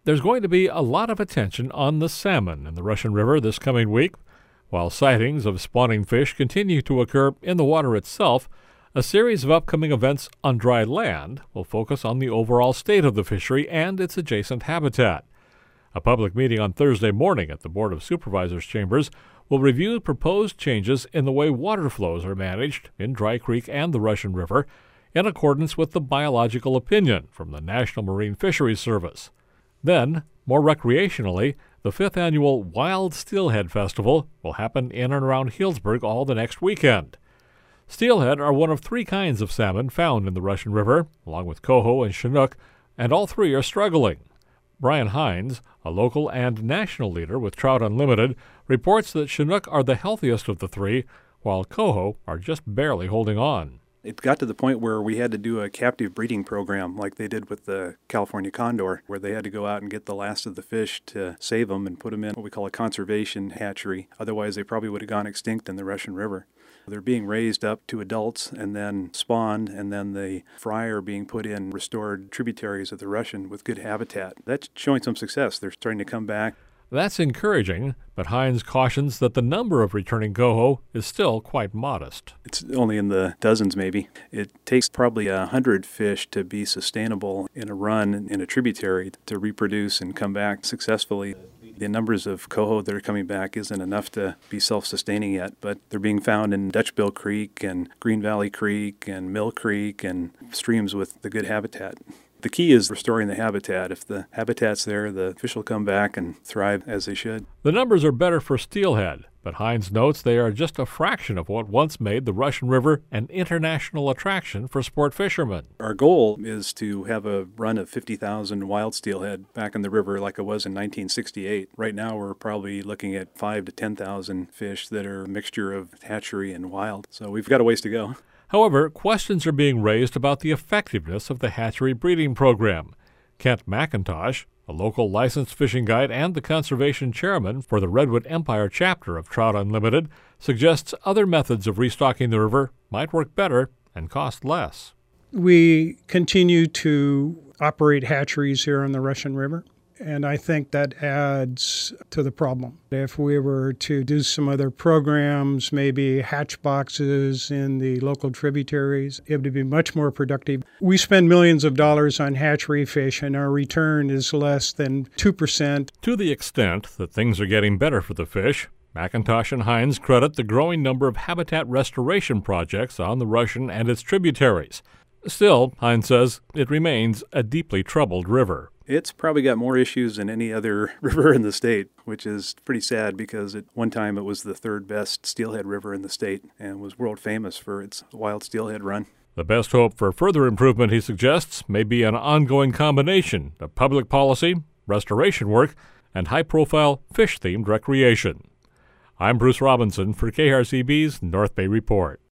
There's going to be a lot of attention on the salmon in the Russian River this coming week. While sightings of spawning fish continue to occur in the water itself, a series of upcoming events on dry land will focus on the overall state of the fishery and its adjacent habitat. A public meeting on Thursday morning at the Board of Supervisors chambers will review proposed changes in the way water flows are managed in Dry Creek and the Russian River in accordance with the biological opinion from the National Marine Fisheries Service. Then, more recreationally, the 5th annual Wild Steelhead Festival will happen in and around Healdsburg all the next weekend. Steelhead are one of 3 kinds of salmon found in the Russian River, along with coho and chinook, and all 3 are struggling. Brian Hines, a local and national leader with Trout Unlimited, reports that chinook are the healthiest of the 3, while coho are just barely holding on. It got to the point where we had to do a captive breeding program like they did with the California condor, where they had to go out and get the last of the fish to save them and put them in what we call a conservation hatchery. Otherwise, they probably would have gone extinct in the Russian River. They're being raised up to adults and then spawned, and then the fry are being put in restored tributaries of the Russian with good habitat. That's showing some success. They're starting to come back. That's encouraging, but Hines cautions that the number of returning coho is still quite modest. It's only in the dozens, maybe. It takes probably 100 fish to be sustainable in a run in a tributary to reproduce and come back successfully. The numbers of coho that are coming back isn't enough to be self-sustaining yet, but they're being found in Dutchbill Creek and Green Valley Creek and Mill Creek and streams with the good habitat. The key is restoring the habitat. If the habitat's there, the fish will come back and thrive as they should. The numbers are better for steelhead, but Hines notes they are just a fraction of what once made the Russian River an international attraction for sport fishermen. Our goal is to have a run of 50,000 wild steelhead back in the river like it was in 1968. Right now we're probably looking at 5,000 to 10,000 fish that are a mixture of hatchery and wild. So we've got a ways to go. However, questions are being raised about the effectiveness of the hatchery breeding program. Kent McIntosh, a local licensed fishing guide and the conservation chairman for the Redwood Empire chapter of Trout Unlimited, suggests other methods of restocking the river might work better and cost less. We continue to operate hatcheries here on the Russian River, and I think that adds to the problem. If we were to do some other programs, maybe hatch boxes in the local tributaries, it would be much more productive. We spend millions of dollars on hatchery fish, and our return is less than 2%. To the extent that things are getting better for the fish, McIntosh and Hines credit the growing number of habitat restoration projects on the Russian and its tributaries. Still, Hines says, it remains a deeply troubled river. It's probably got more issues than any other river in the state, which is pretty sad because at one time it was the 3rd best steelhead river in the state and was world famous for its wild steelhead run. The best hope for further improvement, he suggests, may be an ongoing combination of public policy, restoration work, and high-profile fish-themed recreation. I'm Bruce Robinson for KRCB's North Bay Report.